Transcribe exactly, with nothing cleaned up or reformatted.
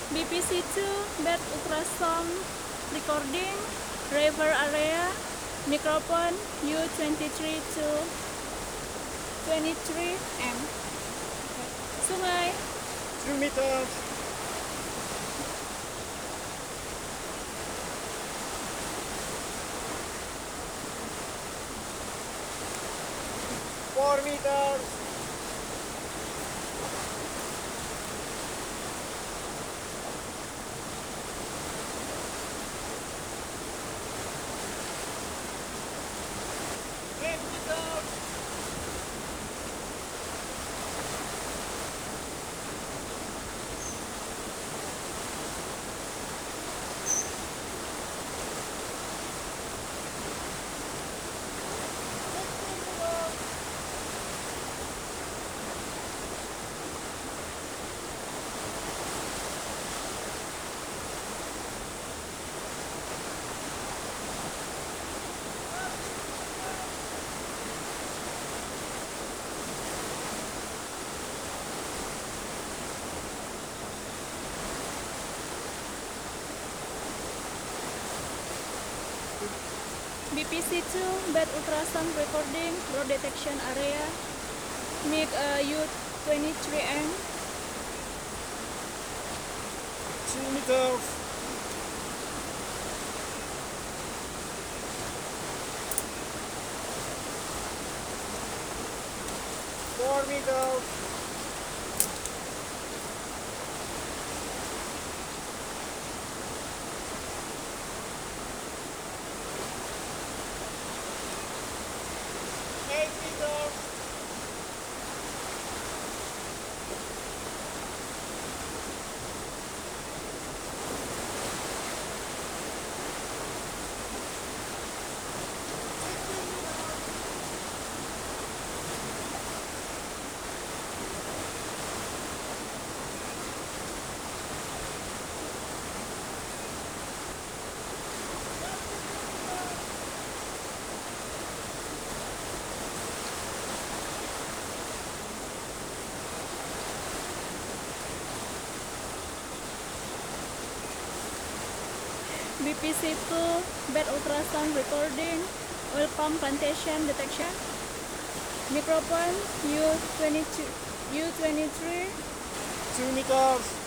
B P C two, bed ultrasound recording, river area, microphone U twenty-three to twenty-three M. Sungai. two meters. four meters. eight meters. B P C two, bed ultrasound recording, road detection area, mic uh, U twenty-three M. two meters. four meters. eight meters. B P C two, bed ultrasound recording, oil palm plantation detection, microphone U twenty-two, U twenty-three, two meters.